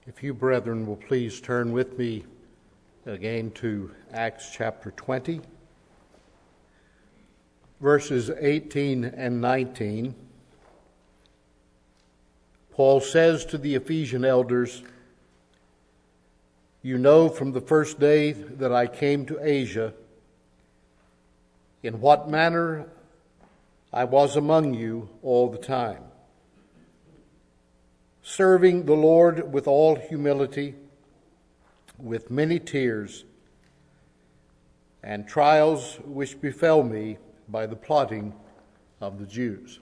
If you, brethren, will please turn with me again to Acts chapter 20, verses 18 and 19. Paul says to the Ephesian elders, "You know from the first day that I came to Asia, in what manner I was among you all the time, serving the Lord with all humility, with many tears, and trials which befell me by the plotting of the Jews."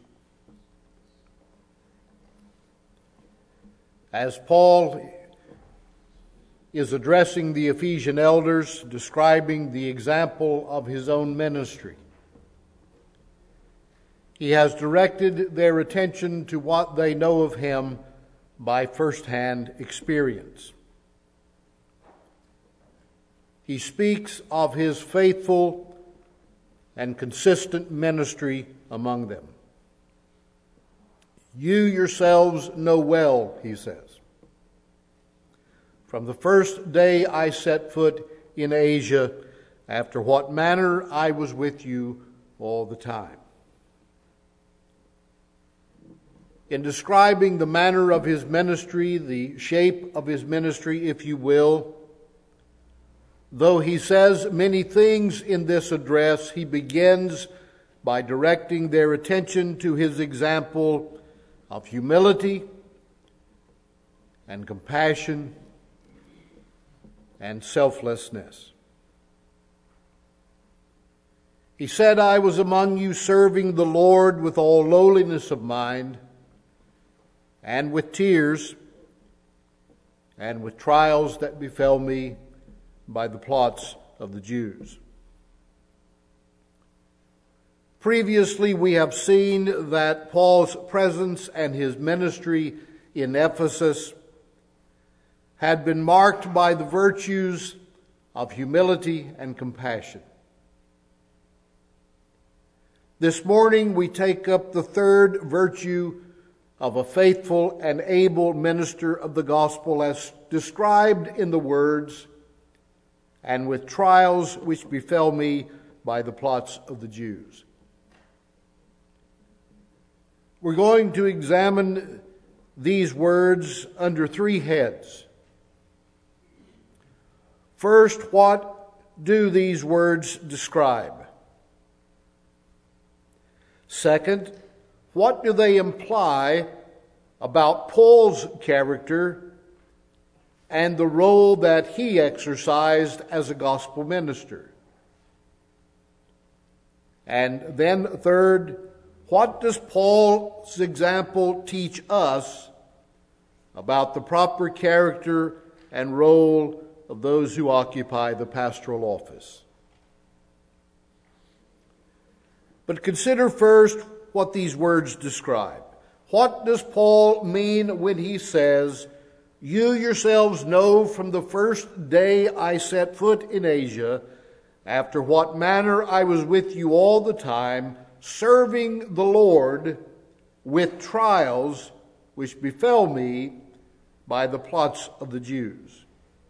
As Paul is addressing the Ephesian elders, describing the example of his own ministry, he has directed their attention to what they know of him by first-hand experience. He speaks of his faithful and consistent ministry among them. "You yourselves know well," he says, "from the first day I set foot in Asia, after what manner I was with you all the time." In describing the manner of his ministry, the shape of his ministry, if you will, though he says many things in this address, he begins by directing their attention to his example of humility and compassion and selflessness. He said, "I was among you serving the Lord with all lowliness of mind, and with tears, and with trials that befell me by the plots of the Jews." Previously, we have seen that Paul's presence and his ministry in Ephesus had been marked by the virtues of humility and compassion. This morning, we take up the third virtue of a faithful and able minister of the gospel as described in the words, "and with trials which befell me by the plots of the Jews." We're going to examine these words under three heads. First, what do these words describe? Second, what do they imply about Paul's character and the role that he exercised as a gospel minister? And then third, what does Paul's example teach us about the proper character and role of those who occupy the pastoral office? But consider first what these words describe. What does Paul mean when he says, "You yourselves know from the first day I set foot in Asia, after what manner I was with you all the time, serving the Lord with trials which befell me by the plots of the Jews"?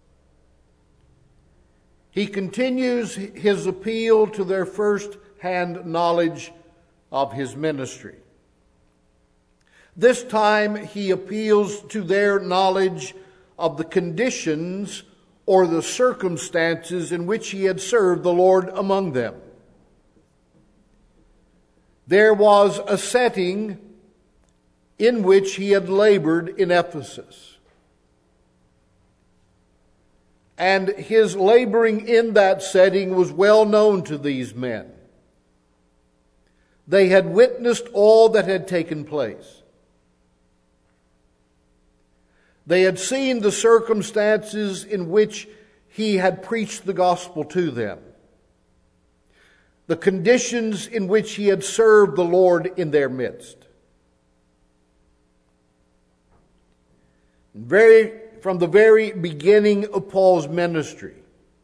He continues his appeal to their first-hand knowledge of his ministry. This time he appeals to their knowledge of the conditions or the circumstances in which he had served the Lord among them. There was a setting in which he had labored in Ephesus. And his laboring in that setting was well known to these men. They had witnessed all that had taken place. They had seen the circumstances in which he had preached the gospel to them, the conditions in which he had served the Lord in their midst. From the very beginning of Paul's ministry,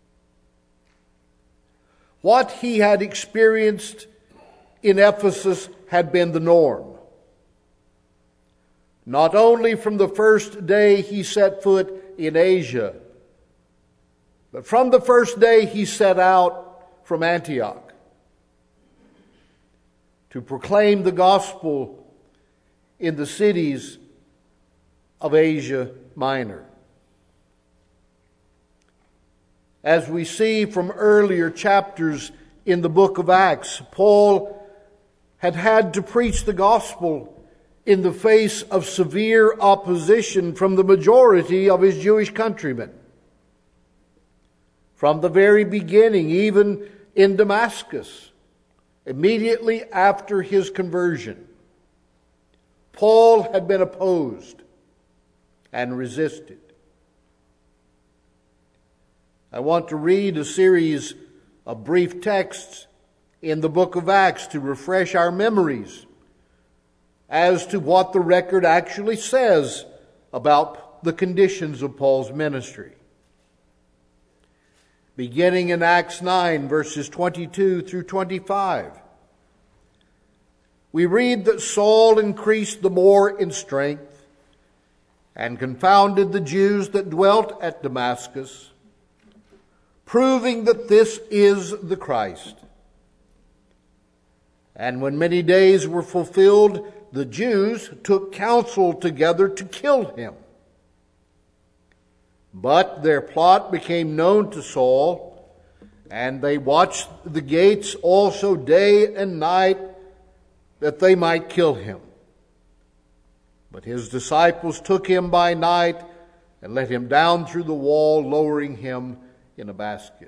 what he had experienced in Ephesus had been the norm. Not only from the first day he set foot in Asia. But from the first day he set out from Antioch to proclaim the gospel in the cities of Asia Minor. As we see from earlier chapters in the book of Acts, Paul had to preach the gospel in the face of severe opposition from the majority of his Jewish countrymen. From the very beginning, even in Damascus, immediately after his conversion, Paul had been opposed and resisted. I want to read a series of brief texts in the book of Acts to refresh our memories as to what the record actually says about the conditions of Paul's ministry. Beginning in Acts 9, verses 22 through 25, we read that Saul increased the more in strength and confounded the Jews that dwelt at Damascus, proving that this is the Christ. And when many days were fulfilled, the Jews took counsel together to kill him. But their plot became known to Saul, and they watched the gates also day and night, that they might kill him. But his disciples took him by night and let him down through the wall, lowering him in a basket.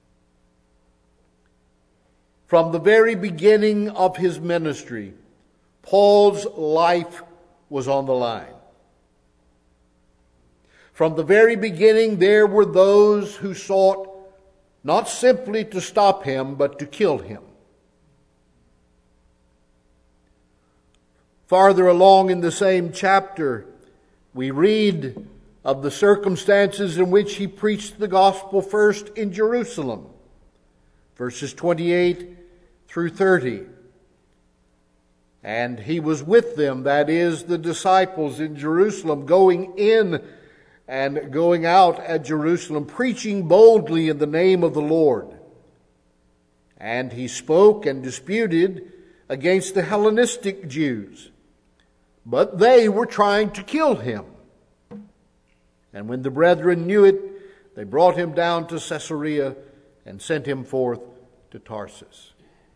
From the very beginning of his ministry, Paul's life was on the line. From the very beginning, there were those who sought not simply to stop him, but to kill him. Farther along in the same chapter, we read of the circumstances in which he preached the gospel first in Jerusalem, verses 28 through 30. And he was with them, that is, the disciples in Jerusalem, going in and going out at Jerusalem, preaching boldly in the name of the Lord. And he spoke and disputed against the Hellenistic Jews, but they were trying to kill him. And when the brethren knew it, they brought him down to Caesarea and sent him forth to Tarsus.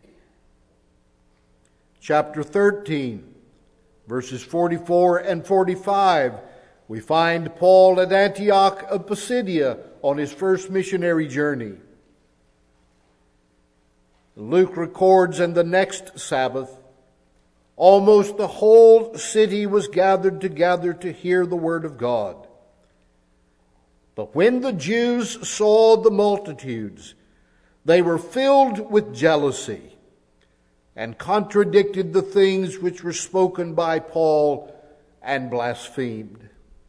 Chapter 13, verses 44 and 45, we find Paul at Antioch of Pisidia on his first missionary journey. Luke records, and the next Sabbath, almost the whole city was gathered together to hear the word of God. But when the Jews saw the multitudes, they were filled with jealousy and contradicted the things which were spoken by Paul and blasphemed.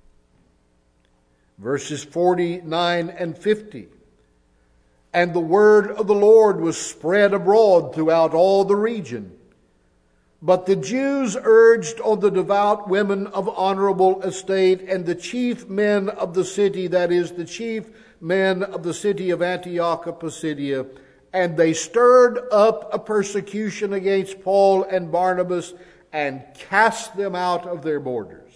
Verses 49 and 50. And the word of the Lord was spread abroad throughout all the region. But the Jews urged on the devout women of honorable estate and the chief men of the city, that is, the chief men of the city of Antioch of Pisidia, and they stirred up a persecution against Paul and Barnabas and cast them out of their borders.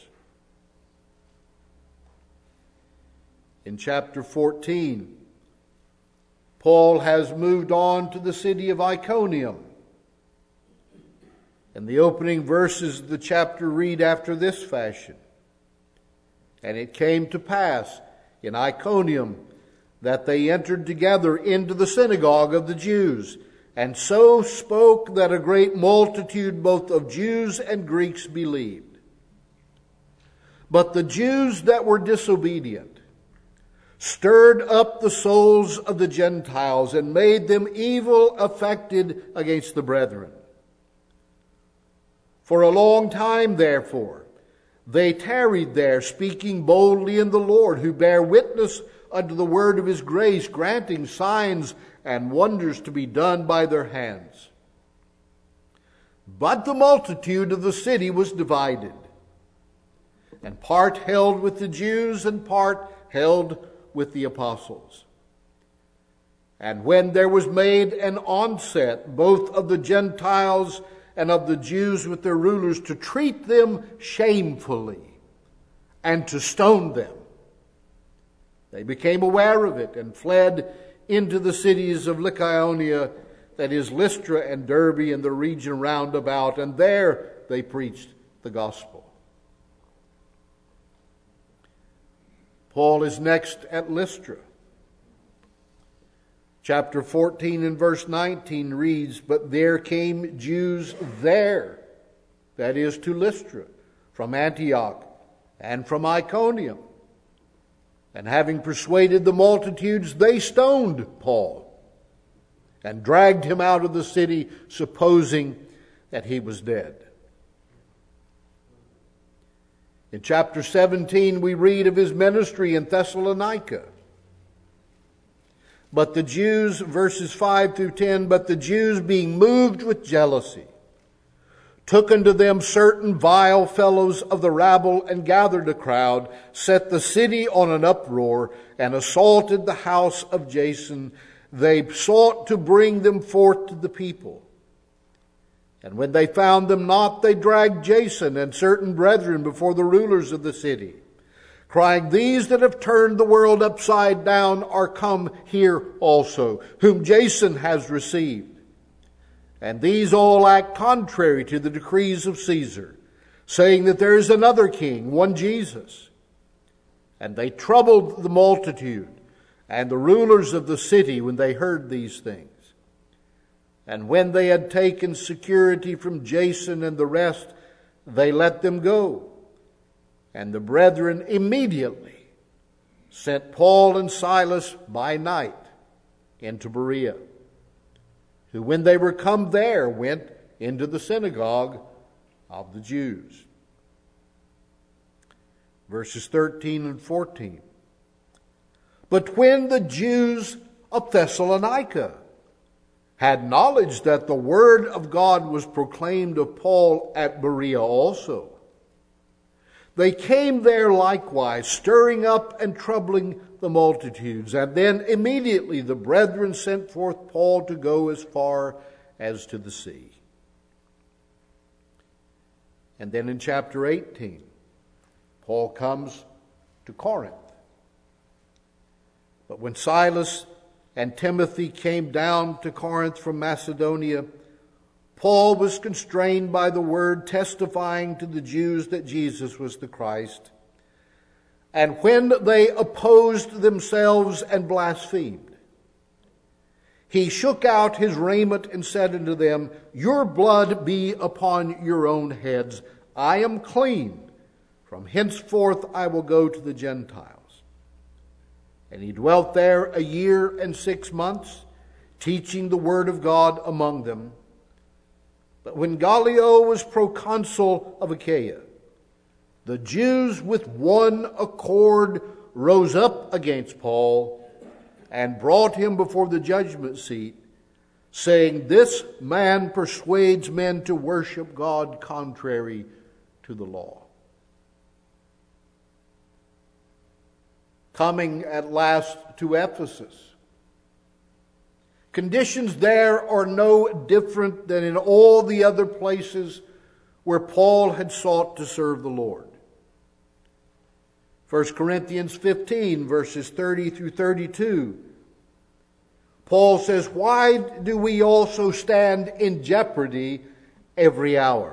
In chapter 14, Paul has moved on to the city of Iconium. And the opening verses of the chapter read after this fashion. And it came to pass in Iconium that they entered together into the synagogue of the Jews, and so spoke that a great multitude both of Jews and Greeks believed. But the Jews that were disobedient stirred up the souls of the Gentiles and made them evil affected against the brethren. For a long time, therefore, they tarried there, speaking boldly in the Lord, who bare witness unto the word of his grace, granting signs and wonders to be done by their hands. But the multitude of the city was divided, and part held with the Jews and part held with the apostles. And when there was made an onset both of the Gentiles and of the Jews with their rulers to treat them shamefully and to stone them, they became aware of it and fled into the cities of Lycaonia, that is Lystra and Derbe and the region round about, and there they preached the gospel. Paul is next at Lystra. Chapter 14 and verse 19 reads, "But there came Jews there," that is to Lystra, "from Antioch and from Iconium. And having persuaded the multitudes, they stoned Paul and dragged him out of the city, supposing that he was dead." In chapter 17, we read of his ministry in Thessalonica. But the Jews, verses 5 through 10, "But the Jews, being moved with jealousy, took unto them certain vile fellows of the rabble, and gathered a crowd, set the city on an uproar, and assaulted the house of Jason. They sought to bring them forth to the people. And when they found them not, they dragged Jason and certain brethren before the rulers of the city, crying, These that have turned the world upside down are come here also, whom Jason has received. And these all act contrary to the decrees of Caesar, saying that there is another king, one Jesus. And they troubled the multitude and the rulers of the city when they heard these things. And when they had taken security from Jason and the rest, they let them go. And the brethren immediately sent Paul and Silas by night into Berea, who when they were come there went into the synagogue of the Jews. Verses 13 and 14. But when the Jews of Thessalonica had knowledge that the word of God was proclaimed of Paul at Berea also, they came there likewise, stirring up and troubling the multitudes. And then immediately the brethren sent forth Paul to go as far as to the sea. And then in chapter 18, Paul comes to Corinth. But when Silas and Timothy came down to Corinth from Macedonia, Paul was constrained by the word, testifying to the Jews that Jesus was the Christ. And when they opposed themselves and blasphemed, he shook out his raiment and said unto them, Your blood be upon your own heads. I am clean. From henceforth I will go to the Gentiles. And he dwelt there 1 year and 6 months, teaching the word of God among them. But when Gallio was proconsul of Achaia, the Jews with one accord rose up against Paul and brought him before the judgment seat, saying, This man persuades men to worship God contrary to the law. Coming at last to Ephesus. Conditions there are no different than in all the other places where Paul had sought to serve the Lord. 1 Corinthians 15, verses 30 through 32. Paul says, Why do we also stand in jeopardy every hour?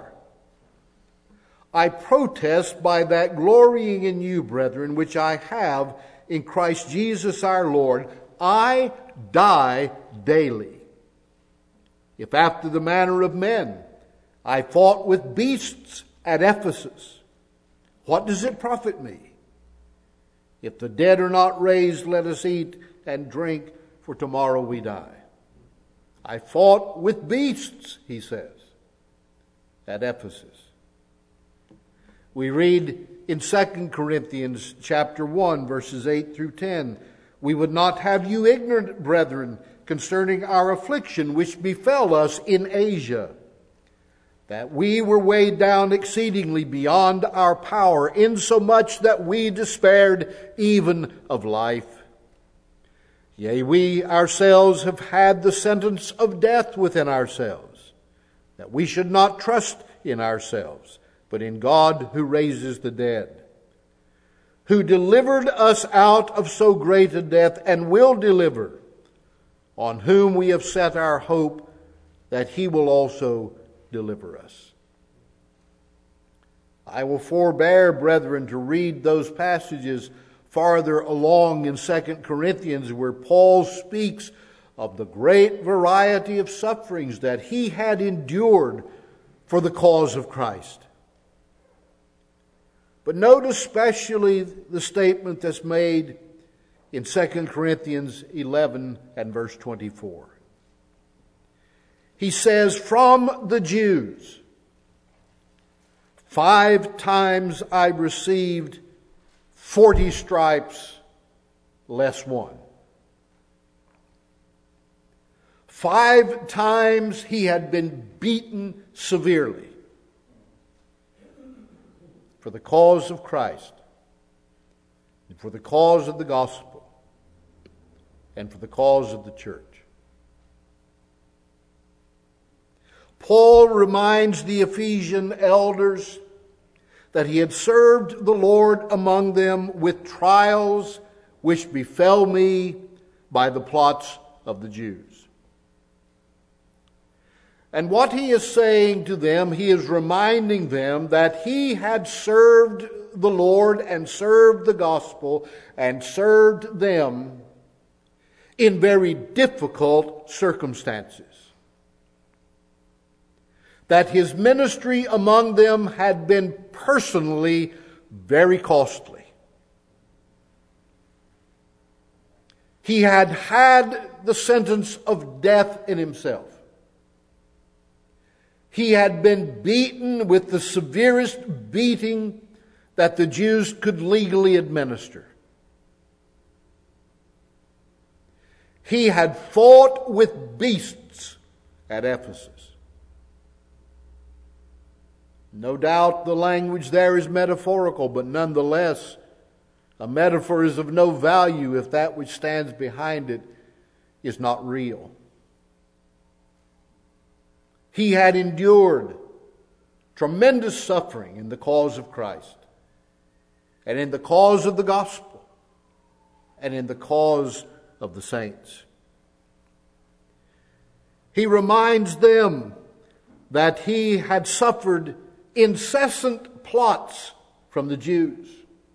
I protest by that glorying in you, brethren, which I have in Christ Jesus our Lord, I die daily. If after the manner of men I fought with beasts at Ephesus, what does it profit me? If the dead are not raised, let us eat and drink, for tomorrow we die. I fought with beasts, he says, at Ephesus. We read in 2 Corinthians chapter 1, verses 8 through 10, We would not have you ignorant, brethren, concerning our affliction which befell us in Asia, that we were weighed down exceedingly beyond our power, insomuch that we despaired even of life. Yea, we ourselves have had the sentence of death within ourselves, that we should not trust in ourselves, but in God who raises the dead, who delivered us out of so great a death, and will deliver, on whom we have set our hope, that he will also deliver us. I will forbear, brethren, to read those passages farther along in 2 Corinthians, where Paul speaks of the great variety of sufferings that he had endured for the cause of Christ. But note especially the statement that's made in 2 Corinthians 11 and verse 24. He says, from the Jews, 5 times I received 40 stripes less 1. 5 times he had been beaten severely for the cause of Christ, and for the cause of the gospel, and for the cause of the church. Paul reminds the Ephesian elders that he had served the Lord among them with trials which befell me by the plots of the Jews. And what he is saying to them, he is reminding them that he had served the Lord and served the gospel and served them in very difficult circumstances. That his ministry among them had been personally very costly. He had had the sentence of death in himself. He had been beaten with the severest beating that the Jews could legally administer. He had fought with beasts at Ephesus. No doubt the language there is metaphorical, but nonetheless, a metaphor is of no value if that which stands behind it is not real. He had endured tremendous suffering in the cause of Christ, and in the cause of the gospel, and in the cause of the saints. He reminds them that he had suffered incessant plots from the Jews.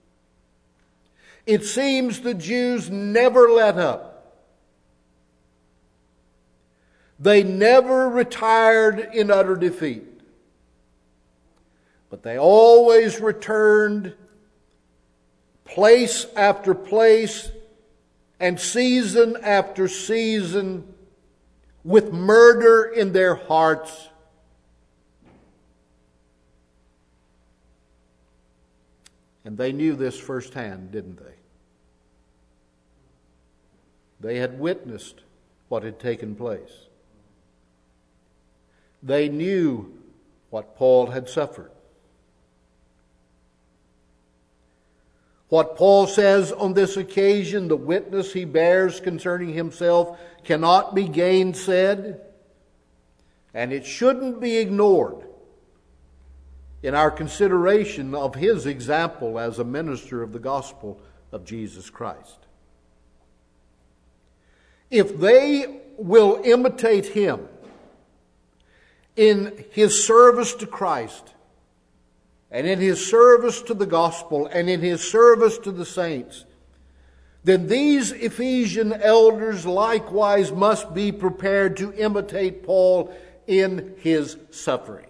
It seems the Jews never let up. They never retired in utter defeat. But they always returned place after place and season after season with murder in their hearts. And they knew this firsthand, didn't they? They had witnessed what had taken place. They knew what Paul had suffered. What Paul says on this occasion, the witness he bears concerning himself, cannot be gainsaid, and it shouldn't be ignored in our consideration of his example as a minister of the gospel of Jesus Christ. If they will imitate him in his service to Christ, and in his service to the gospel, and in his service to the saints, then these Ephesian elders likewise must be prepared to imitate Paul in his sufferings.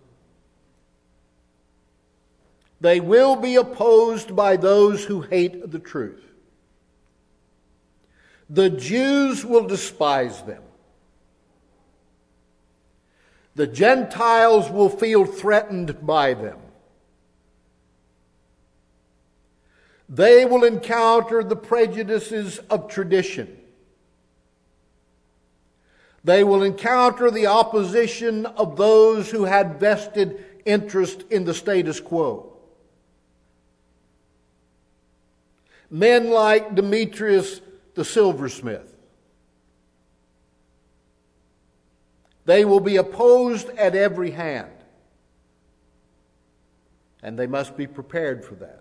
They will be opposed by those who hate the truth. The Jews will despise them. The Gentiles will feel threatened by them. They will encounter the prejudices of tradition. They will encounter the opposition of those who had vested interest in the status quo. Men like Demetrius the silversmith. They will be opposed at every hand. And they must be prepared for that.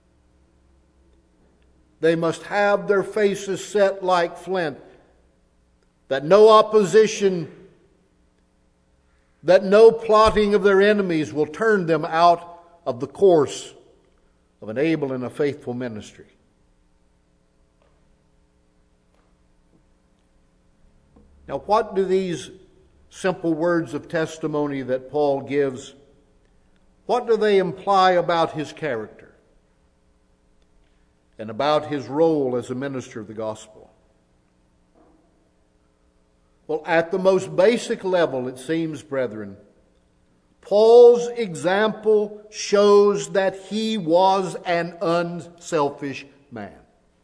They must have their faces set like flint, that no opposition, that no plotting of their enemies will turn them out of the course of an able and a faithful ministry. Now, what do these simple words of testimony that Paul gives, what do they imply about his character and about his role as a minister of the gospel? Well, at the most basic level, it seems, brethren, Paul's example shows that he was an unselfish man.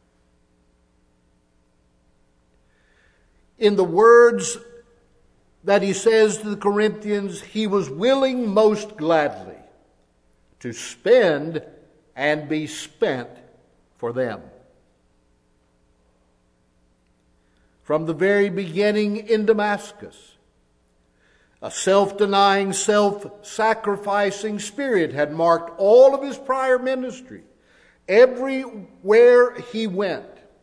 In the words that he says to the Corinthians, he was willing most gladly to spend and be spent for them. From the very beginning in Damascus, a self-denying, self-sacrificing spirit had marked all of his prior ministry. Everywhere he went,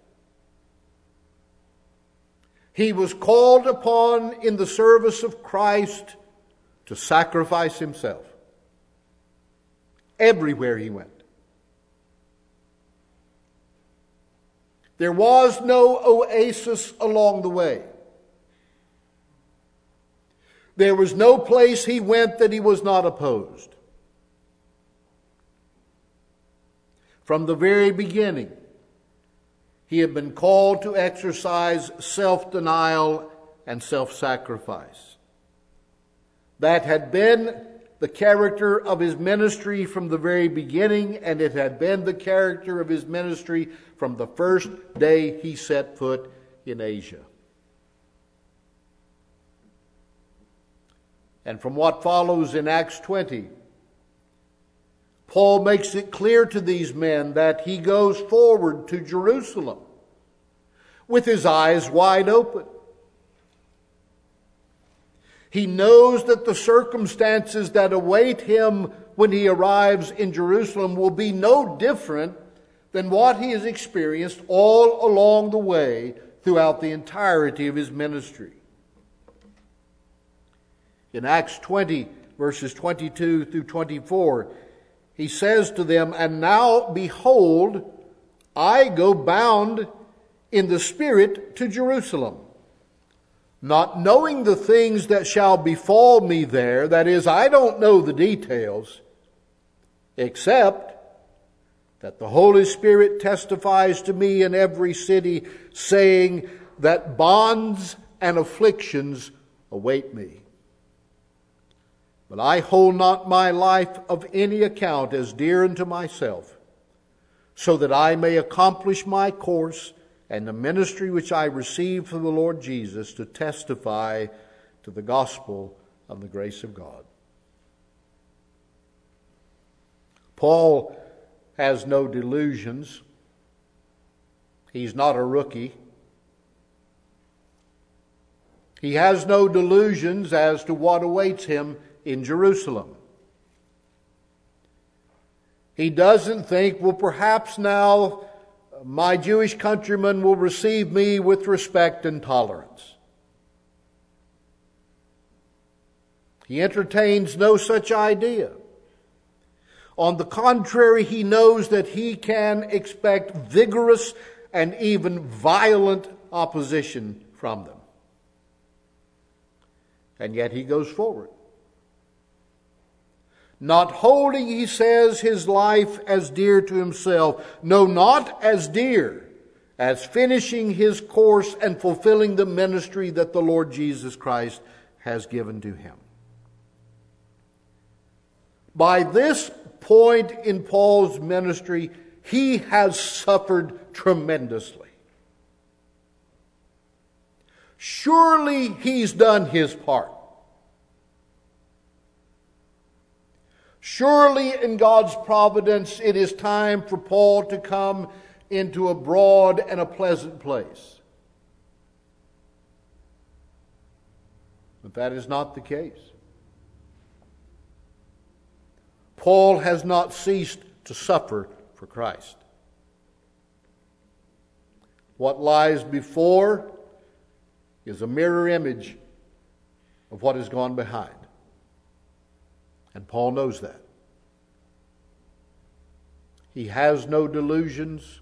he was called upon in the service of Christ to sacrifice himself. Everywhere he went. There was no oasis along the way. There was no place he went that he was not opposed. From the very beginning, he had been called to exercise self-denial and self-sacrifice. That had been the character of his ministry from the very beginning, and it had been the character of his ministry from the first day he set foot in Asia. And from what follows in Acts 20, Paul makes it clear to these men that he goes forward to Jerusalem with his eyes wide open. He knows that the circumstances that await him when he arrives in Jerusalem will be no different than what he has experienced all along the way throughout the entirety of his ministry. In Acts 20, verses 22 through 24, he says to them, "And now, behold, I go bound in the Spirit to Jerusalem, not knowing the things that shall befall me there." That is, I don't know the details, except that the Holy Spirit testifies to me in every city, saying that bonds and afflictions await me. But I hold not my life of any account as dear unto myself, so that I may accomplish my course and the ministry which I received from the Lord Jesus, to testify to the gospel of the grace of God. Paul has no delusions. He's not a rookie. He has no delusions as to what awaits him in Jerusalem. He doesn't think, well, perhaps now my Jewish countrymen will receive me with respect and tolerance. He entertains no such idea. On the contrary, he knows that he can expect vigorous and even violent opposition from them. And yet he goes forward. Not holding, he says, his life as dear to himself. No, not as dear as finishing his course and fulfilling the ministry that the Lord Jesus Christ has given to him. By this point in Paul's ministry, he has suffered tremendously. Surely he's done his part. Surely in God's providence it is time for Paul to come into a broad and a pleasant place. But that is not the case. Paul has not ceased to suffer for Christ. What lies before is a mirror image of what has gone behind. And Paul knows that. He has no delusions.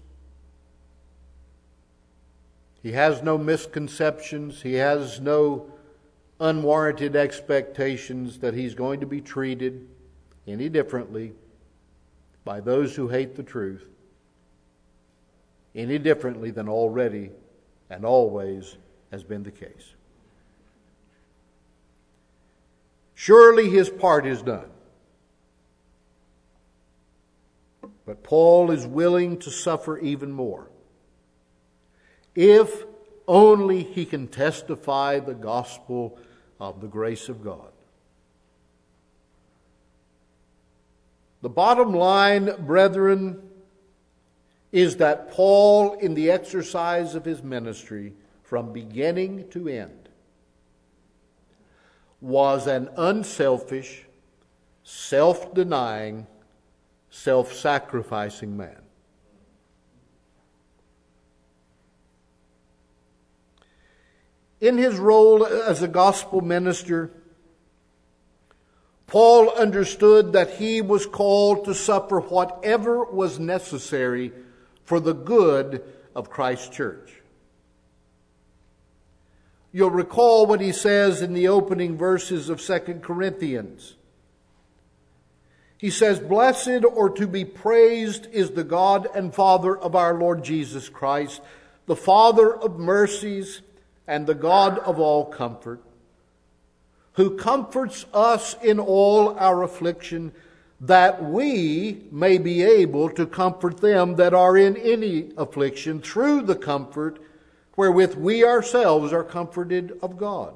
He has no misconceptions. He has no unwarranted expectations that he's going to be treated any differently by those who hate the truth, any differently than already and always has been the case. Surely his part is done. But Paul is willing to suffer even more, if only he can testify the gospel of the grace of God. The bottom line, brethren, is that Paul, in the exercise of his ministry, from beginning to end, was an unselfish, self-denying, self-sacrificing man. In his role as a gospel minister, Paul understood that he was called to suffer whatever was necessary for the good of Christ's church. You'll recall what he says in the opening verses of 2 Corinthians. He says, "Blessed or to be praised is the God and Father of our Lord Jesus Christ, the Father of mercies and the God of all comfort, who comforts us in all our affliction, that we may be able to comfort them that are in any affliction through the comfort wherewith we ourselves are comforted of God.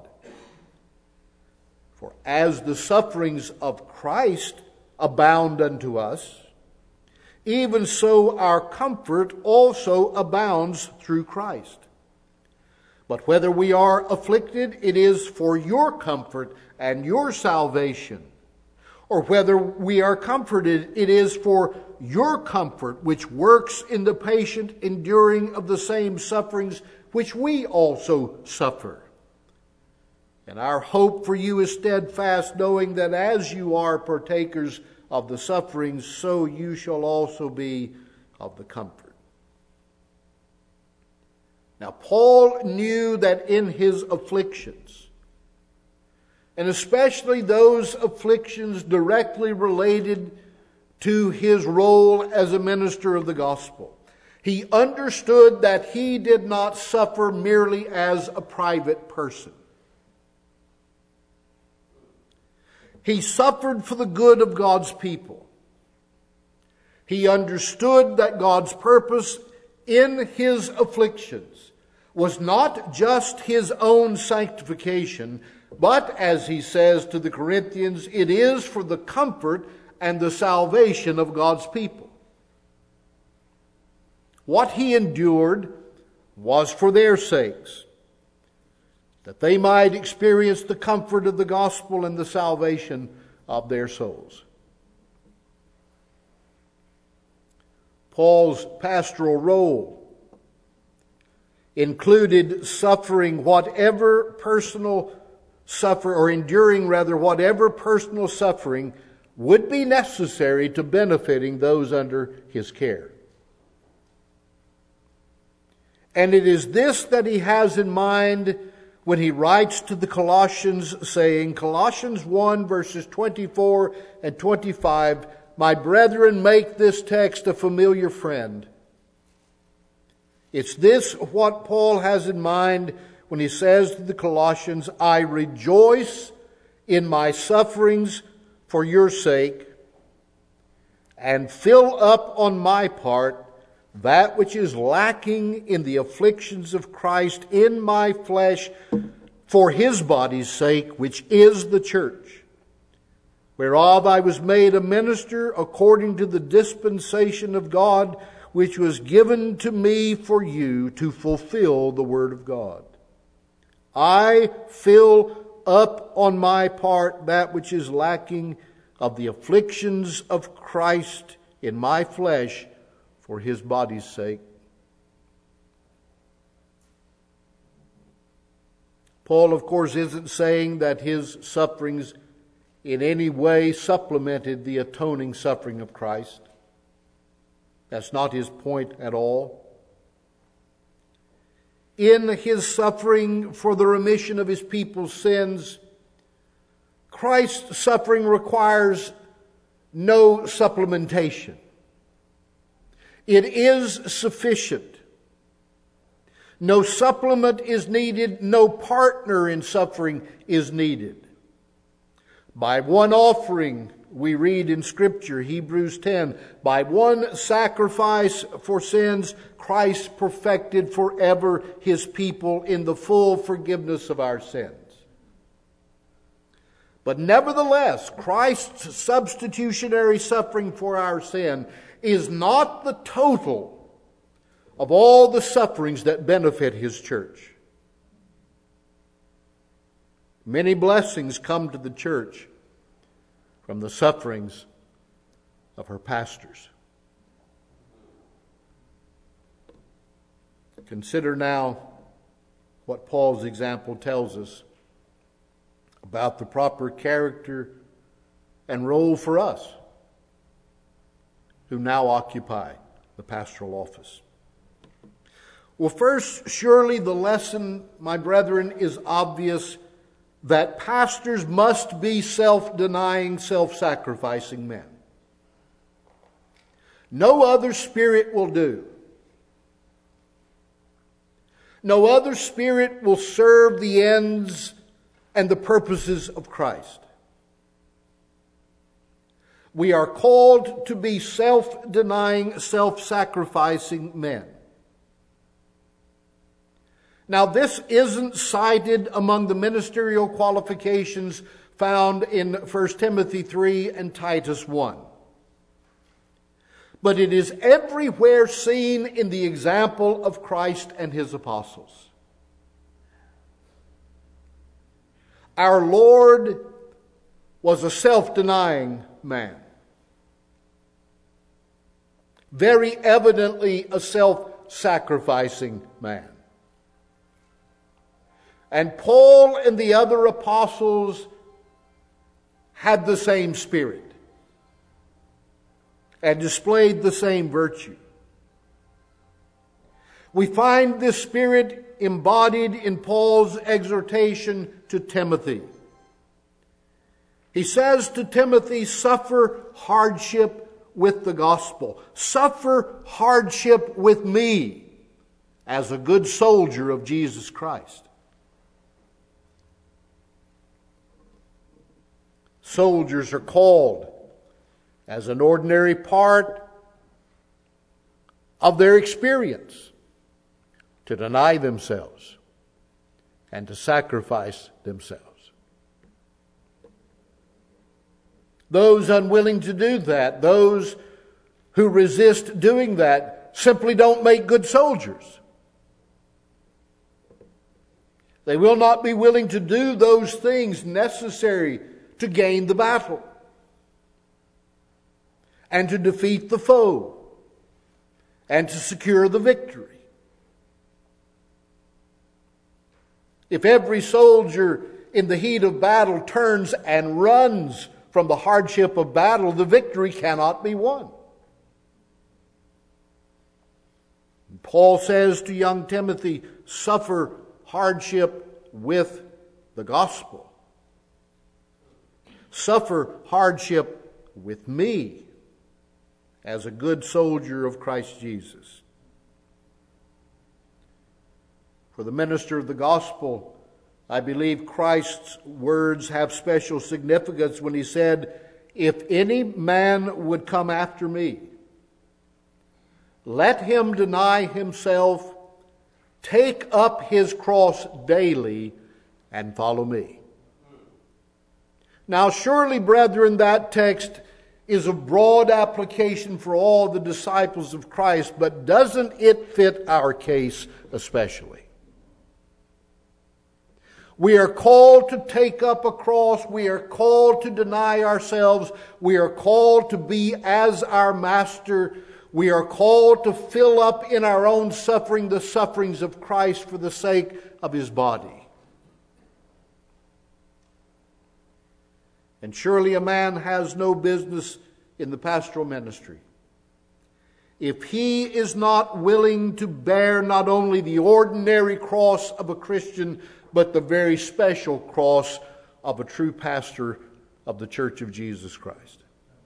For as the sufferings of Christ abound unto us, even so our comfort also abounds through Christ. But whether we are afflicted, it is for your comfort and your salvation. Or whether we are comforted, it is for your comfort, which works in the patient enduring of the same sufferings which we also suffer. And our hope for you is steadfast, knowing that as you are partakers of the sufferings, so you shall also be of the comfort." Now, Paul knew that in his afflictions, and especially those afflictions directly related to his role as a minister of the gospel, he understood that he did not suffer merely as a private person. He suffered for the good of God's people. He understood that God's purpose in his afflictions was not just his own sanctification, but, as he says to the Corinthians, it is for the comfort and the salvation of God's people. What he endured was for their sakes, that they might experience the comfort of the gospel and the salvation of their souls. Paul's pastoral role included suffering whatever personal suffer, or enduring rather, whatever personal suffering would be necessary to benefiting those under his care. And it is this that he has in mind when he writes to the Colossians, saying, Colossians 1 verses 24 and 25, "My brethren, make this text a familiar friend." It's this what Paul has in mind when he says to the Colossians, "I rejoice in my sufferings for your sake, and fill up on my part that which is lacking in the afflictions of Christ in my flesh for his body's sake, which is the church, whereof I was made a minister according to the dispensation of God, which was given to me for you to fulfill the word of God. I fill up on my part that which is lacking of the afflictions of Christ in my flesh for his body's sake. Paul, of course, isn't saying that his sufferings in any way supplemented the atoning suffering of Christ. That's not his point at all. In his suffering for the remission of his people's sins, Christ's suffering requires no supplementation. It is sufficient. No supplement is needed. No partner in suffering is needed. By one offering, we read in Scripture, Hebrews 10, by one sacrifice for sins, Christ perfected forever his people in the full forgiveness of our sins. But nevertheless, Christ's substitutionary suffering for our sin is not the total of all the sufferings that benefit his church. Many blessings come to the church from the sufferings of her pastors. Consider now what Paul's example tells us about the proper character and role for us who now occupy the pastoral office. Well, first, surely the lesson, my brethren, is obvious that pastors must be self-denying, self-sacrificing men. No other spirit will do. No other spirit will serve the ends and the purposes of Christ. We are called to be self-denying, self-sacrificing men. Now, this isn't cited among the ministerial qualifications found in 1 Timothy 3 and Titus 1. But it is everywhere seen in the example of Christ and his apostles. Our Lord was a self-denying man. Very evidently a self-sacrificing man. And Paul and the other apostles had the same spirit and displayed the same virtue. We find this spirit embodied in Paul's exhortation to Timothy. He says to Timothy, suffer hardship with the gospel. Suffer hardship with me as a good soldier of Jesus Christ. Soldiers are called as an ordinary part of their experience to deny themselves and to sacrifice themselves. Those unwilling to do that, those who resist doing that, simply don't make good soldiers. They will not be willing to do those things necessary to gain the battle and to defeat the foe and to secure the victory. If every soldier in the heat of battle turns and runs from the hardship of battle, the victory cannot be won. Paul says to young Timothy, suffer hardship with the gospel. Suffer hardship with me as a good soldier of Christ Jesus. For the minister of the gospel, I believe Christ's words have special significance when he said, if any man would come after me, let him deny himself, take up his cross daily, and follow me. Now surely, brethren, that text is a broad application for all the disciples of Christ, but doesn't it fit our case especially? We are called to take up a cross. We are called to deny ourselves. We are called to be as our Master. We are called to fill up in our own suffering the sufferings of Christ for the sake of His body. And surely a man has no business in the pastoral ministry if he is not willing to bear not only the ordinary cross of a Christian, but the very special cross of a true pastor of the Church of Jesus Christ.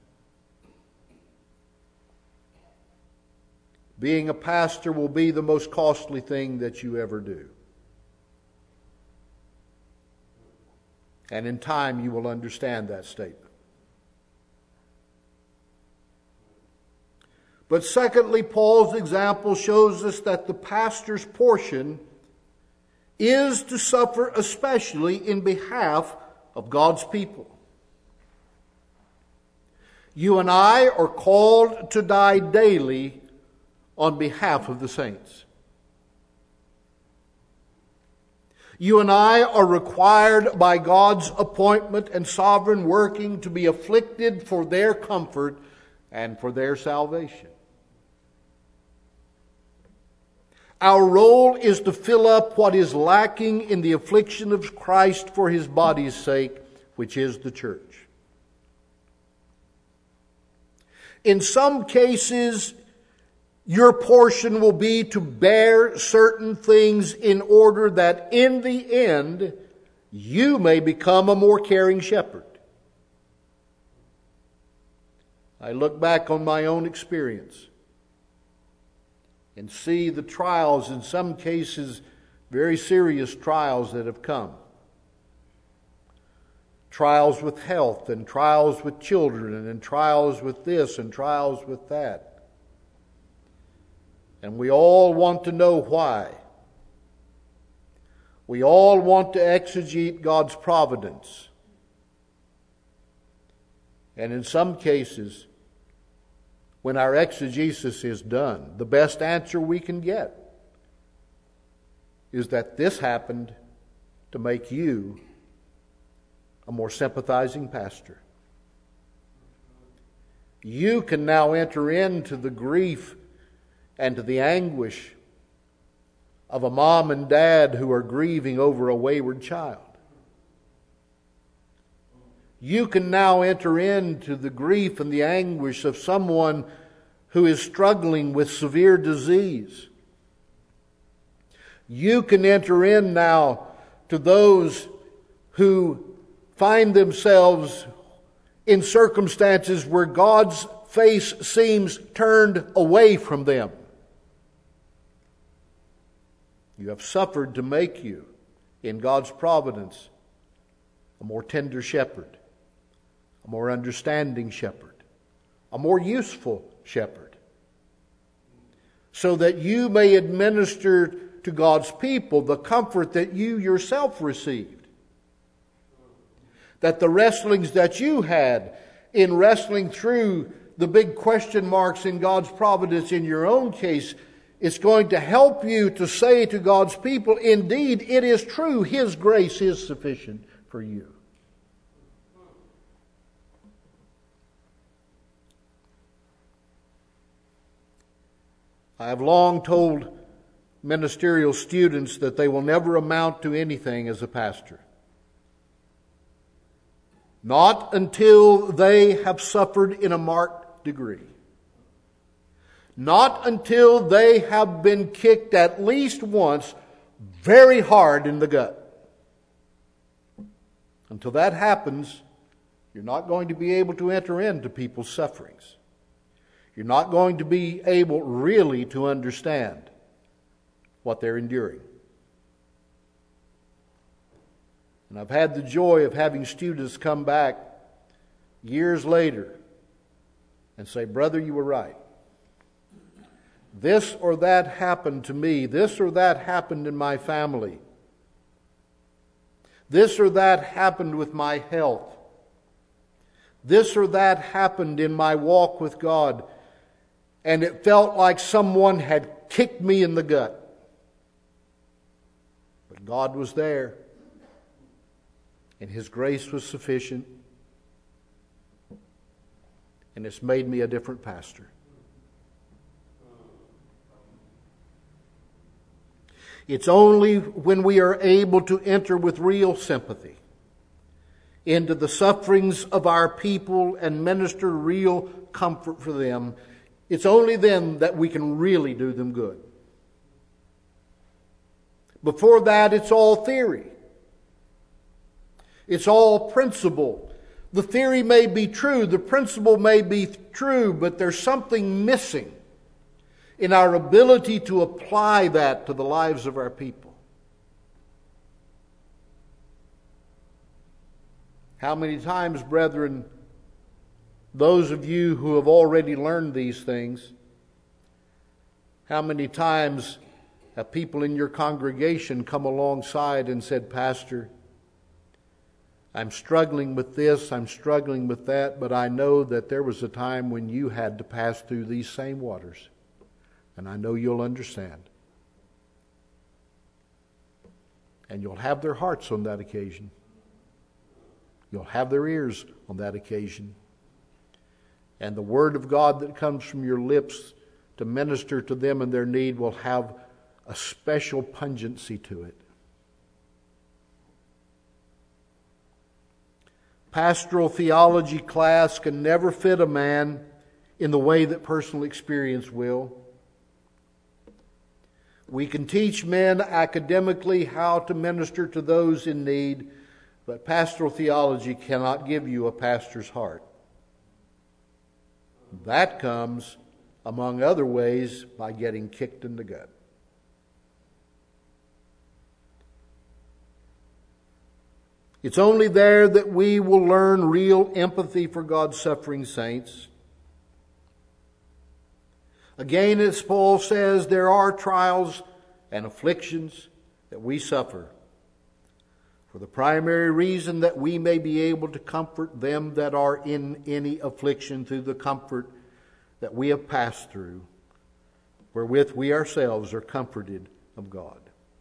Being a pastor will be the most costly thing that you ever do. And in time you will understand that statement. But secondly, Paul's example shows us that the pastor's portion is to suffer especially in behalf of God's people. You and I are called to die daily on behalf of the saints. You and I are required by God's appointment and sovereign working to be afflicted for their comfort and for their salvation. Our role is to fill up what is lacking in the affliction of Christ for His body's sake, which is the church. In some cases, your portion will be to bear certain things in order that in the end you may become a more caring shepherd. I look back on my own experience and see the trials, in some cases very serious trials that have come. Trials with health, and trials with children, and trials with this, and trials with that. And we all want to know why. We all want to exegete God's providence. And in some cases, when our exegesis is done, the best answer we can get is that this happened to make you a more sympathizing pastor. You can now enter into the grief and to the anguish of a mom and dad who are grieving over a wayward child. You can now enter into the grief and the anguish of someone who is struggling with severe disease. You can enter in now to those who find themselves in circumstances where God's face seems turned away from them. You have suffered to make you, in God's providence, a more tender shepherd, a more understanding shepherd, a more useful shepherd, so that you may administer to God's people the comfort that you yourself received. That the wrestlings that you had in wrestling through the big question marks in God's providence in your own case, it's going to help you to say to God's people, indeed, it is true, His grace is sufficient for you. I have long told ministerial students that they will never amount to anything as a pastor. Not until they have suffered in a marked degree. Not until they have been kicked at least once very hard in the gut. Until that happens, you're not going to be able to enter into people's sufferings. You're not going to be able really to understand what they're enduring. And I've had the joy of having students come back years later and say, "Brother, you were right. This or that happened to me. This or that happened in my family. This or that happened with my health. This or that happened in my walk with God. And it felt like someone had kicked me in the gut. But God was there. And His grace was sufficient. And it's made me a different pastor. It's only when we are able to enter with real sympathy into the sufferings of our people and minister real comfort for them, it's only then that we can really do them good. Before that, it's all theory. It's all principle. The theory may be true, the principle may be true, but there's something missing in our ability to apply that to the lives of our people. How many times, brethren, those of you who have already learned these things, how many times have people in your congregation come alongside and said, Pastor, I'm struggling with this, I'm struggling with that, but I know that there was a time when you had to pass through these same waters. And I know you'll understand. And you'll have their hearts on that occasion. You'll have their ears on that occasion. And the word of God that comes from your lips to minister to them in their need will have a special pungency to it. Pastoral theology class can never fit a man in the way that personal experience will. We can teach men academically how to minister to those in need, but pastoral theology cannot give you a pastor's heart. That comes, among other ways, by getting kicked in the gut. It's only there that we will learn real empathy for God's suffering saints. Again, as Paul says, there are trials and afflictions that we suffer for the primary reason that we may be able to comfort them that are in any affliction through the comfort that we have passed through, wherewith we ourselves are comforted of God.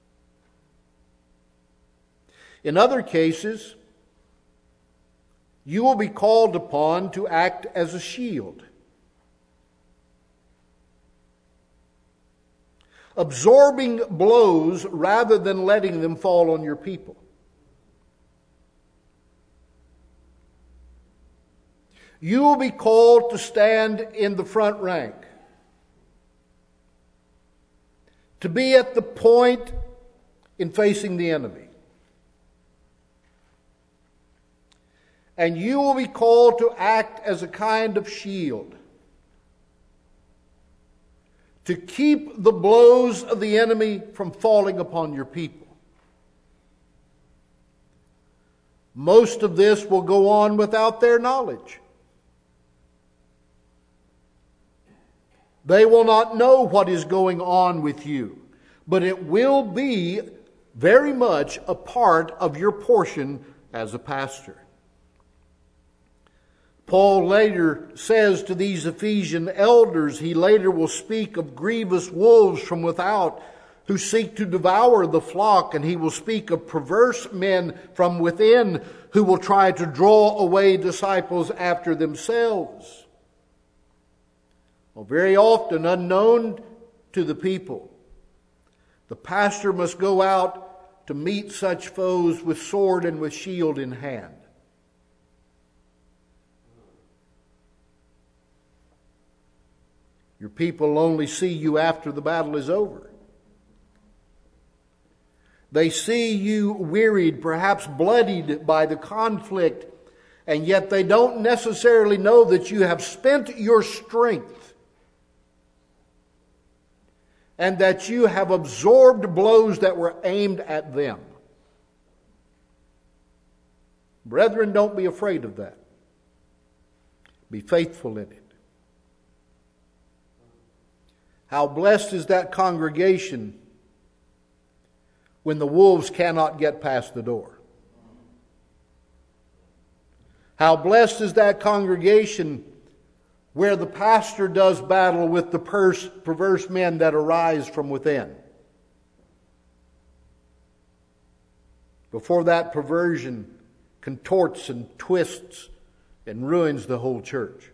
In other cases, you will be called upon to act as a shield, absorbing blows rather than letting them fall on your people. You will be called to stand in the front rank, to be at the point in facing the enemy. And you will be called to act as a kind of shield, to keep the blows of the enemy from falling upon your people. Most of this will go on without their knowledge. They will not know what is going on with you, but it will be very much a part of your portion as a pastor. Paul later says to these Ephesian elders, he later will speak of grievous wolves from without who seek to devour the flock, and he will speak of perverse men from within who will try to draw away disciples after themselves. Well, very often, unknown to the people, the pastor must go out to meet such foes with sword and with shield in hand. Your people only see you after the battle is over. They see you wearied, perhaps bloodied by the conflict, and yet they don't necessarily know that you have spent your strength and that you have absorbed blows that were aimed at them. Brethren, don't be afraid of that. Be faithful in it. How blessed is that congregation when the wolves cannot get past the door. How blessed is that congregation where the pastor does battle with the perverse men that arise from within. Before that perversion contorts and twists and ruins the whole church.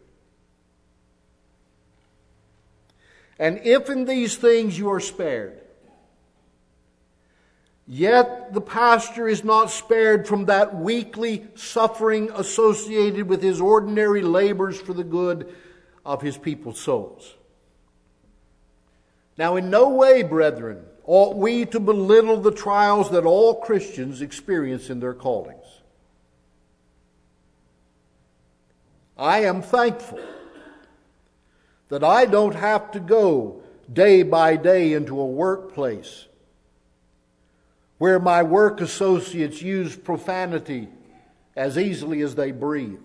And if in these things you are spared, yet the pastor is not spared from that weekly suffering associated with his ordinary labors for the good of his people's souls. Now, in no way, brethren, ought we to belittle the trials that all Christians experience in their callings. I am thankful that I don't have to go day by day into a workplace where my work associates use profanity as easily as they breathe,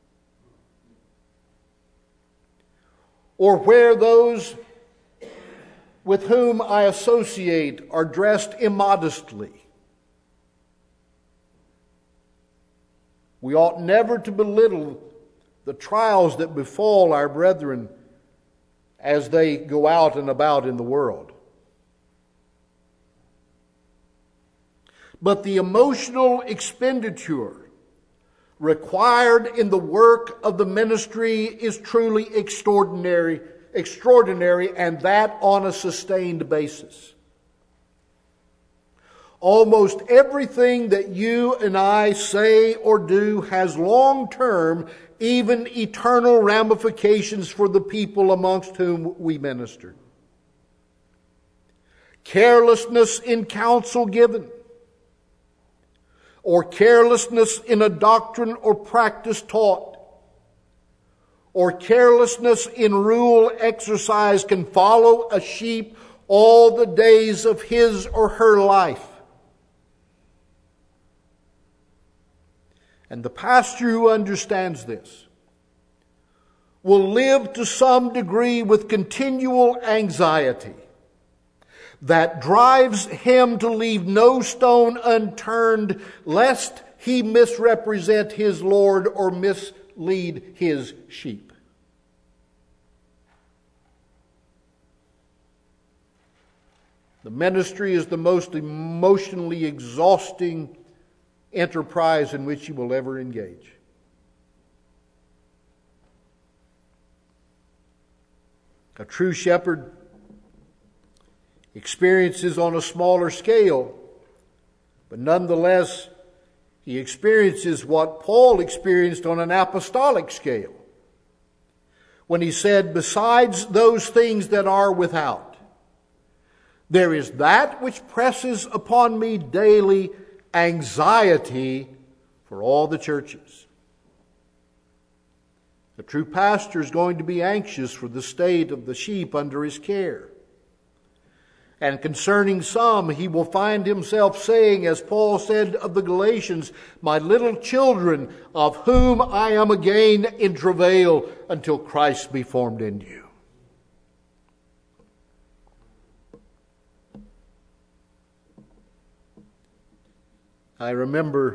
or where those with whom I associate are dressed immodestly. We ought never to belittle the trials that befall our brethren as they go out and about in the world. But the emotional expenditure required in the work of the ministry is truly extraordinary, and that on a sustained basis. Almost everything that you and I say or do has long-term, even eternal ramifications for the people amongst whom we minister. Carelessness in counsel given, or carelessness in a doctrine or practice taught, or carelessness in rule exercised can follow a sheep all the days of his or her life. And the pastor who understands this will live to some degree with continual anxiety that drives him to leave no stone unturned lest he misrepresent his Lord or mislead his sheep. The ministry is the most emotionally exhausting enterprise in which you will ever engage. A true shepherd experiences on a smaller scale, but nonetheless, he experiences what Paul experienced on an apostolic scale when he said, besides those things that are without, there is that which presses upon me daily, anxiety for all the churches. The true pastor is going to be anxious for the state of the sheep under his care. And concerning some, he will find himself saying, as Paul said of the Galatians, my little children, of whom I am again in travail until Christ be formed in you. I remember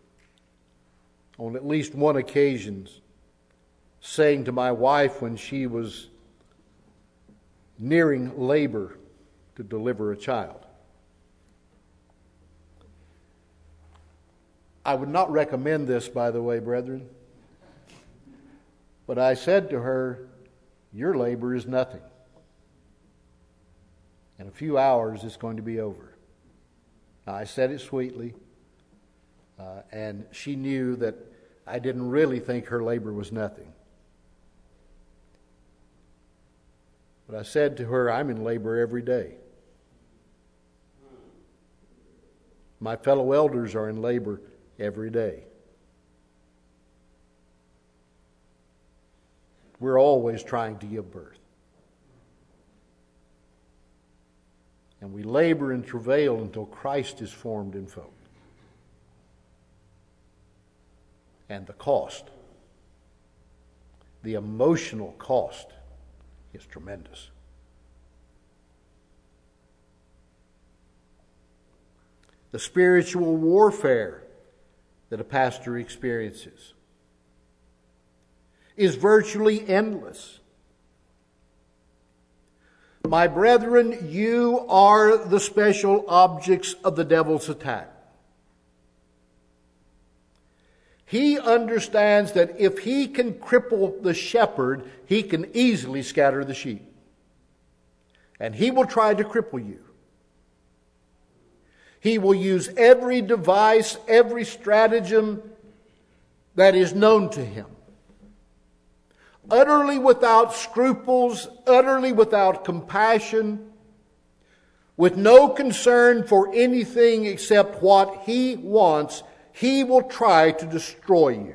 on at least one occasion saying to my wife when she was nearing labor to deliver a child, I would not recommend this, by the way, brethren, but I said to her, your labor is nothing. In a few hours it's going to be over. Now, I said it sweetly. And she knew that I didn't really think her labor was nothing. But I said to her, I'm in labor every day. My fellow elders are in labor every day. We're always trying to give birth. And we labor and travail until Christ is formed in folk. And the cost, the emotional cost, is tremendous. the spiritual warfare that a pastor experiences is virtually endless. My brethren, you are the special objects of the devil's attack. He understands that if he can cripple the shepherd, he can easily scatter the sheep. And he will try to cripple you. He will use every device, every stratagem that is known to him. Utterly without scruples, utterly without compassion, with no concern for anything except what he wants, he will try to destroy you.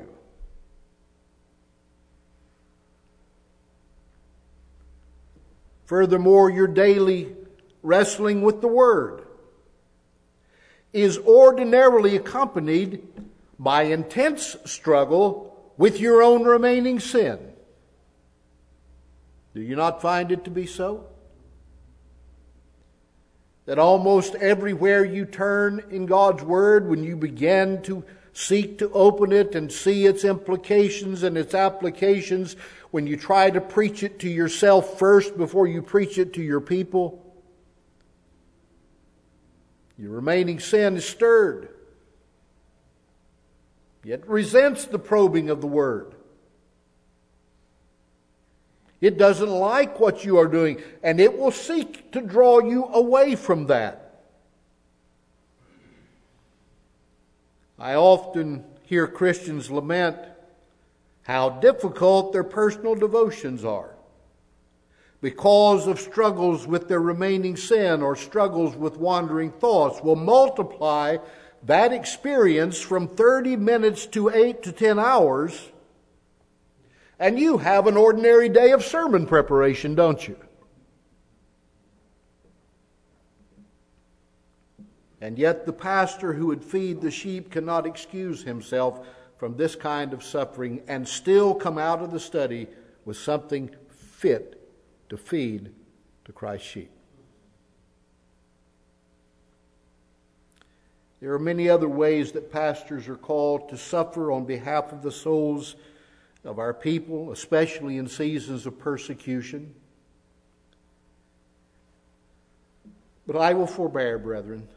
Furthermore, your daily wrestling with the Word is ordinarily accompanied by intense struggle with your own remaining sin. Do you not find it to be so? That almost everywhere you turn in God's Word, when you begin to seek to open it and see its implications and its applications, when you try to preach it to yourself first before you preach it to your people, your remaining sin is stirred, yet resents the probing of the Word. It doesn't like what you are doing, and it will seek to draw you away from that. I often hear Christians lament how difficult their personal devotions are because of struggles with their remaining sin or struggles with wandering thoughts. Will multiply that experience from 30 minutes to 8 to 10 hours, and you have an ordinary day of sermon preparation, don't you? And yet the pastor who would feed the sheep cannot excuse himself from this kind of suffering and still come out of the study with something fit to feed to Christ's sheep. There are many other ways that pastors are called to suffer on behalf of the souls of our people, especially in seasons of persecution. But I will forbear, brethren.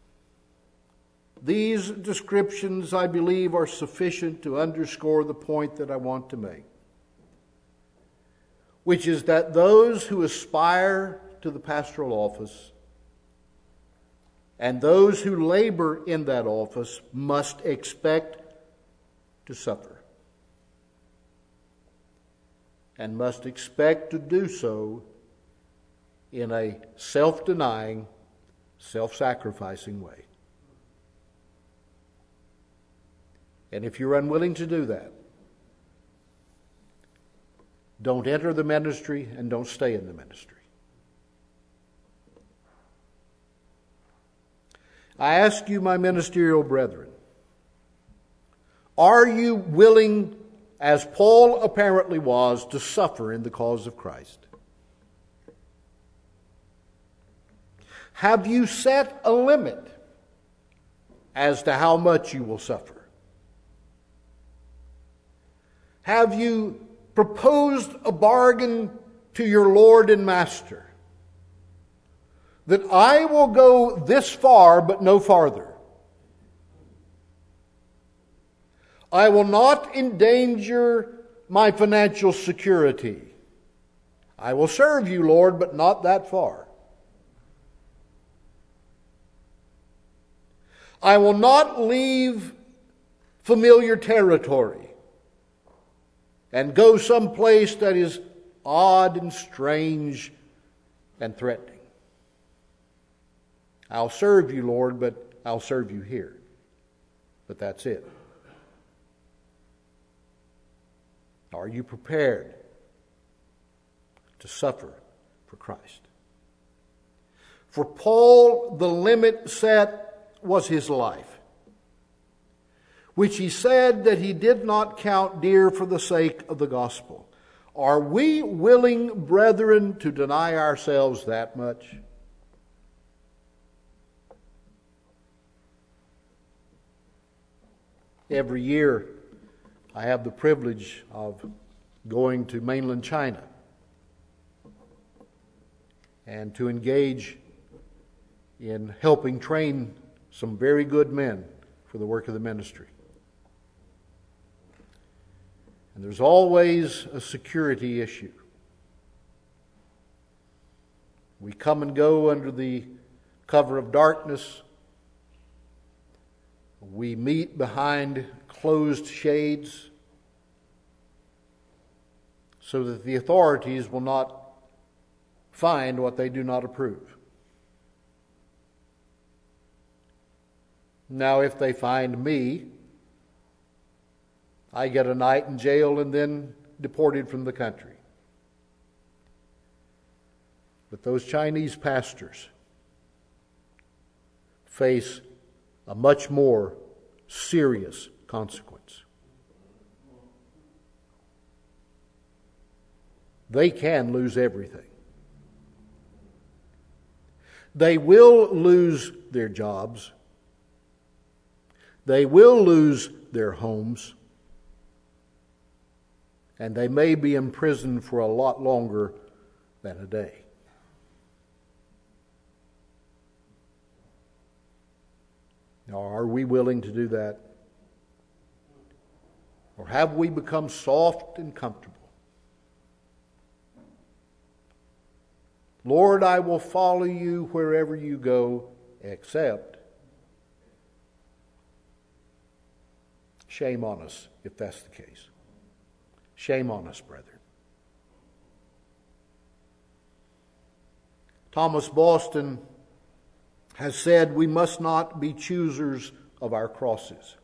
These descriptions, I believe, are sufficient to underscore the point that I want to make, which is that those who aspire to the pastoral office and those who labor in that office must expect to suffer, and must expect to do so in a self-denying, self-sacrificing way. And if you're unwilling to do that, don't enter the ministry and don't stay in the ministry. I ask you, my ministerial brethren, are you willing, as Paul apparently was, to suffer in the cause of Christ? Have you set a limit as to how much you will suffer? Have you proposed a bargain to your Lord and Master that I will go this far but no farther? I will not endanger my financial security. I will serve you, Lord, but not that far. I will not leave familiar territory and go someplace that is odd and strange and threatening. I'll serve you, Lord, but I'll serve you here. But that's it. Are you prepared to suffer for Christ? For Paul, the limit set was his life, which he said that he did not count dear for the sake of the gospel. Are we willing, brethren, to deny ourselves that much? Every year I have the privilege of going to mainland China and to engage in helping train some very good men for the work of the ministry. And there's always a security issue. We come and go under the cover of darkness. We meet behind closed shades so that the authorities will not find what they do not approve. Now, if they find me, I get a night in jail and then deported from the country. But those Chinese pastors face a much more serious consequence. They can lose everything. They will lose their jobs. They will lose their homes. And they may be imprisoned for a lot longer than a day. Now, are we willing to do that? Or have we become soft and comfortable? Lord, I will follow you wherever you go, except. Shame on us if that's the case. Shame on us, brethren. Thomas Boston has said we must not be choosers of our crosses.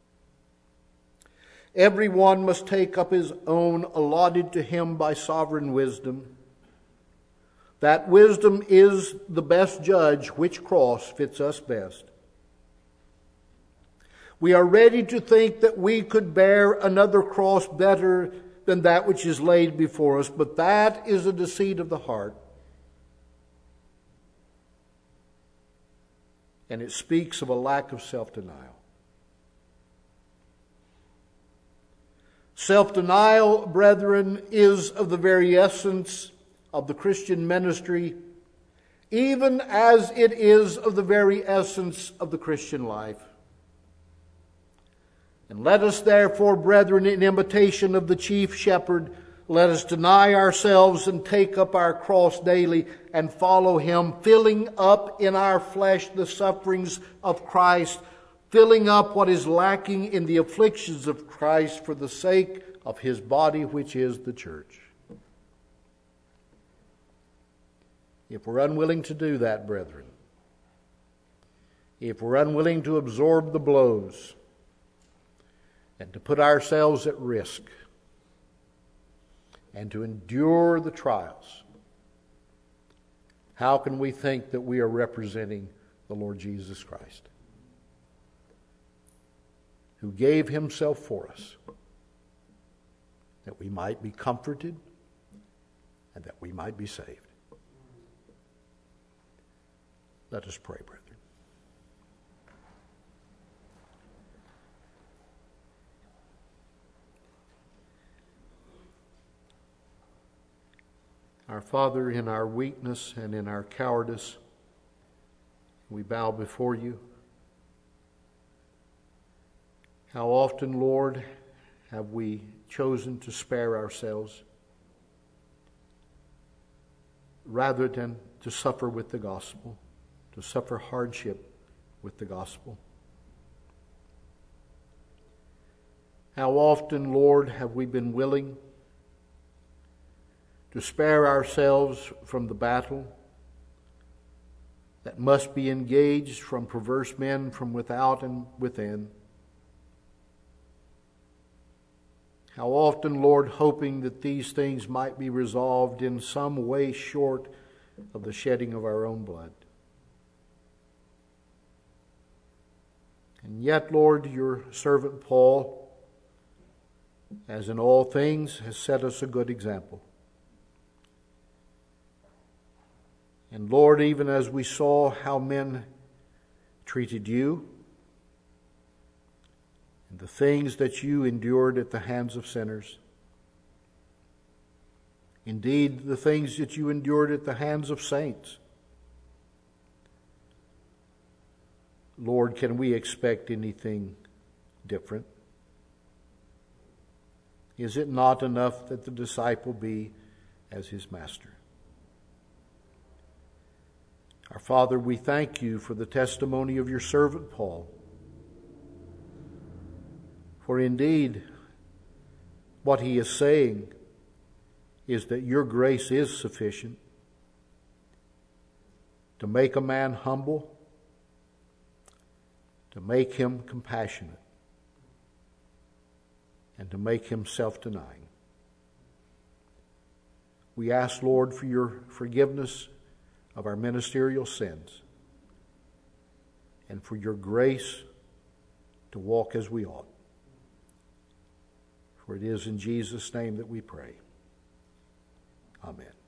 Everyone must take up his own allotted to him by sovereign wisdom. That wisdom is the best judge which cross fits us best. We are ready to think that we could bear another cross better than that which is laid before us, but that is a deceit of the heart. And it speaks of a lack of self-denial. Self-denial, brethren, is of the very essence of the Christian ministry, even as it is of the very essence of the Christian life. And let us therefore, brethren, in imitation of the chief shepherd, let us deny ourselves and take up our cross daily and follow him, filling up in our flesh the sufferings of Christ, filling up what is lacking in the afflictions of Christ for the sake of his body, which is the church. If we're unwilling to do that, brethren, if we're unwilling to absorb the blows and to put ourselves at risk and to endure the trials, how can we think that we are representing the Lord Jesus Christ, who gave himself for us, that we might be comforted and that we might be saved? Let us pray, brethren. Our Father, in our weakness and in our cowardice, we bow before you. How often, Lord, have we chosen to spare ourselves rather than to suffer with the gospel, to suffer hardship with the gospel? How often, Lord, have we been willing to spare ourselves from the battle that must be engaged from perverse men from without and within? How often, Lord, hoping that these things might be resolved in some way short of the shedding of our own blood. And yet, Lord, your servant Paul, as in all things, has set us a good example. And Lord, even as we saw how men treated you, and the things that you endured at the hands of sinners. Indeed, the things that you endured at the hands of saints. Lord, can we expect anything different? Is it not enough that the disciple be as his master? Our Father, we thank you for the testimony of your servant Paul. For indeed, what he is saying is that your grace is sufficient to make a man humble, to make him compassionate, and to make him self-denying. We ask, Lord, for your forgiveness of our ministerial sins and for your grace to walk as we ought. For it is in Jesus' name that we pray. Amen.